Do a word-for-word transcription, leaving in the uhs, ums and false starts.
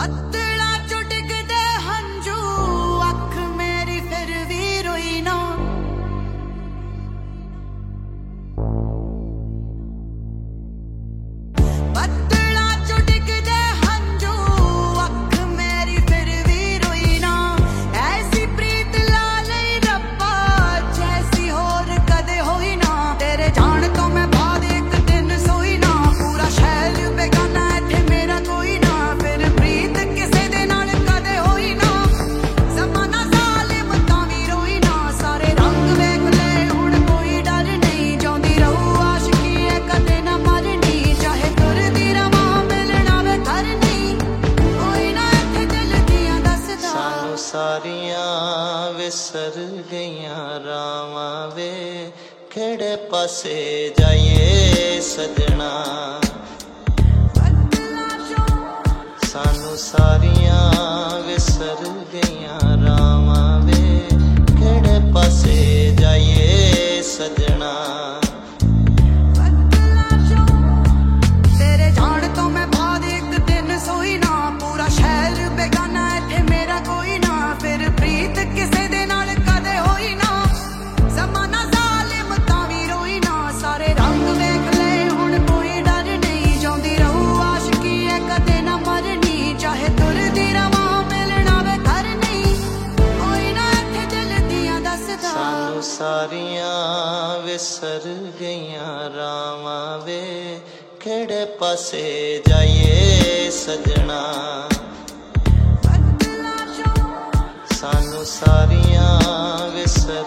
ਬੱਦਲਾਂ ਚੋਂ ਡਿੱਗਦੇ ਹੰਝੂ, ਅੱਖ ਮੇਰੀ ਫਿਰ ਵੀ ਰੋਈ ਨਾ। ਬੱਦਲਾਂ ਚੋਂ ਡਿੱਗਦੇ ਹੰਝੂ, ਅੱਖ ਮੇਰੀ ਫਿਰ ਵੀ ਰੋਈ ਨਾ। ਐਸੀ ਪ੍ਰੀਤ ਲਾ ਲਈ ਰੱਬਾ, ਜੈਸੀ ਹੋਰ ਕਦੇ ਹੋਈ ਨਾ। ਤੇਰੇ ਜਾਣ ਤੋਂ ਮੈਂ ਬਾਅਦ ਇੱਕ ਦਿਨ ਸੋਈ ਨਾ। ਪੂਰਾ ਸ਼ਹਿਰ ਬੇਗਾਨਾ ਇੱਥੇ ਮੇਰਾ ਕੋਈ ਨਾ। ਫਿਰ ਪ੍ਰੀਤ ਕਿਸੇ ਦੇ ਨਾਲ ਕਦੇ ਹੋਈ ਨਾ। ਜ਼ਮਾਨਾ ਜ਼ਾਲਿਮ ਤਾਂ ਵੀ ਰੋਈ ਨਾ। ਸਾਰੇ ਰੰਗ ਵੇਖ ਲਏ ਹੁਣ ਕੋਈ ਡਰ ਨਹੀਂ। ਜਿਉਂਦੀ ਰਹੂ ਆਸ਼ਕੀ ਹੈ ਕਦੇ ਨਾ ਮਰਨੀ। ਚਾਹੇ ਤੁਰਦੀ ਰਵਾਂ ਮਿਲਣਾ ਵੇ ਘਰ ਨਹੀਂ। ਕੋਈ ਨਾ ਇੱਥੇ ਦਿਲ ਦੀਆਂ ਦੱਸਦਾ। ਸਾਨੂੰ ਸਾਰੀਆਂ ਵਿਸਰ ਗਈਆਂ ਰਾਵਾਂ ਵੇ, ਕਿਹੜੇ ਪਾਸੇ ਜਾਈਏ ਸਜਣਾ। ਸਾਨੂੰ ਸਾਰੀਆਂ ਵਿਸਰ ਗਈਆਂ ਰਾਵਾਂ ਵੇ, ਕਿਹੜੇ ਪਾਸੇ ਜਾਈਏ ਸਜਣਾ। ਤੇਰੇ ਜਾਣ ਤੋਂ ਮੈਂ ਬਾਅਦ ਇੱਕ ਦਿਨ ਸੋਈ ਨਾ। ਪੂਰਾ ਸ਼ਹਿਰ ਬੇਗਾਨਾ ਇੱਥੇ ਮੇਰਾ ਕੋਈ ਨਾ। ਫਿਰ ਪ੍ਰੀਤ ਕਿਸੇ ਦੇ ਨਾਲ ਕਦੇ ਹੋਈ ਨਾ। ਜ਼ਮਾਨਾ ਜ਼ਾਲਿਮ ਤਾਂ ਵੀ ਰੋਈ ਨਾ। ਸਾਰੇ ਰੰਗ ਵੇਖ ਲਏ ਹੁਣ ਕੋਈ ਡਰ ਨਹੀਂ। ਜਿਉਂਦੀ ਰਹੂ ਆਸ਼ਕੀ ਹੈ ਕਦੇ ਨਾ ਮਰਨੀ। ਚਾਹੇ ਤੁਰਦੀ ਰਵਾਂ ਮਿਲਣਾ ਵੇ ਘਰ ਨਹੀਂ। ਕੋਈ ਨਾ ਇੱਥੇ ਦਿਲ ਦੀਆਂ ਦੱਸਦਾ। ਸਾਨੂੰ ਸਾਰੀਆਂ ਵਿਸਰ ਗਈਆਂ ਰਾਵਾਂ ਵੇ, ਕਿਹੜੇ ਪਾਸੇ ਜਾਈਏ ਸਜਣਾ। ਸਾਨੂੰ ਸਾਰੀਆਂ ਵਿਸਰ